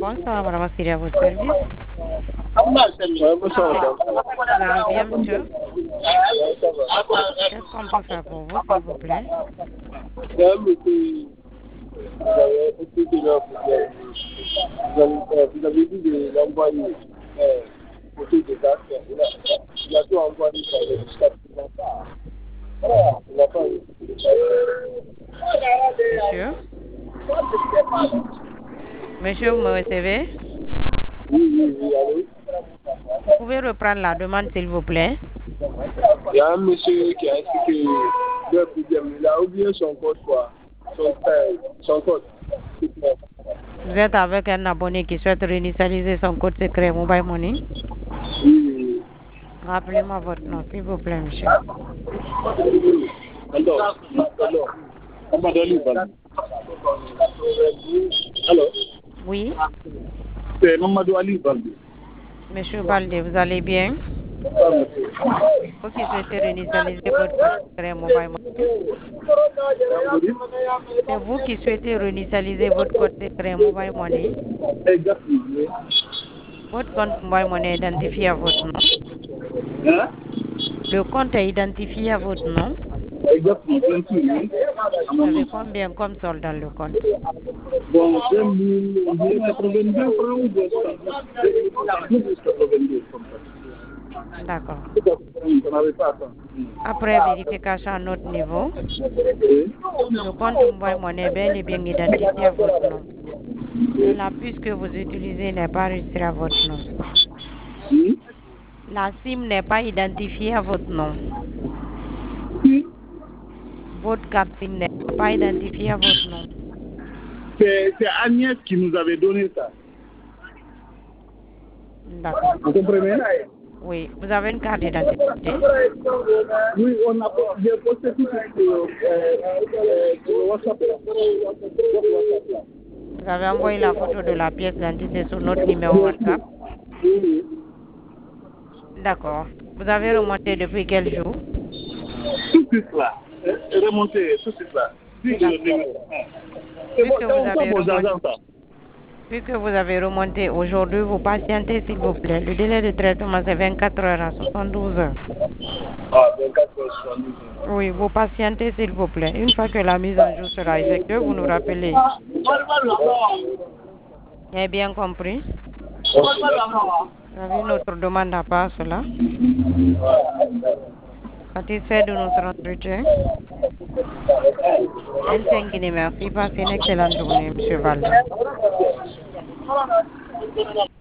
Bonsoir, madame Assiri, à votre service. Bonsoir. Vous allez bien, monsieur? Qu'est-ce qu'on peut faire pour vous, s'il vous plaît? Vous avez dit de l'envoyer côté de date. Il a tout envoyé sur le chat. Il n'a pas eu. Monsieur? Monsieur, vous me recevez? Oui, allô? Vous pouvez reprendre la demande, s'il vous plaît? Il y a un monsieur qui a expliqué le problème. Il a oublié son code, quoi. Son code. Vous êtes avec un abonné qui souhaite réinitialiser son code secret Mobile Money? Oui. Rappelez-moi votre nom, s'il vous plaît, monsieur. Alors. Alors. Oui? C'est Mamadou Ali Balde. Monsieur Balde, vous allez bien? Vous qui souhaitez réinitialiser votre code secret Mobile Money? C'est vous qui souhaitez réinitialiser votre code secret Mobile Money? Exactement. Votre compte Mobile Money est identifié à votre nom? Hein? Le compte est identifié à votre nom? Exactement. Vous avez combien comme solde dans le compte? Bon, 2082 francs ou 282 comme ça. D'accord. On n'avait pas ça. Après vérification à notre niveau, le compte Mobile Money est bel et bien identifié à votre nom. Mais la puce que vous utilisez n'est pas enregistrée à votre nom. La SIM n'est pas identifiée à votre nom. Votre carte SIM n'est pas identifiée à votre nom. C'est Agnès qui nous avait donné ça. D'accord. Vous comprenez? Oui. Vous avez une carte d'identité? Oui, on a posté tout sur WhatsApp. Vous avez envoyé la photo de la pièce d'identité sur notre numéro WhatsApp? Oui. D'accord. Vous avez remonté depuis quel jour? Tout de suite là. Remontez, tout de suite là. Puisque vous avez remonté aujourd'hui, vous patientez s'il vous plaît. Le délai de traitement c'est 24 heures à 72 heures. Ah, 24 heures à 72 heures. Oui, vous patientez s'il vous plaît. Une fois que la mise en jour sera effectuée, vous nous rappelez. Vous avez bien compris? Vous avez notre demande à part cela? Satisfait de notre entretien? Merci. Passez une excellente journée, M. Valde.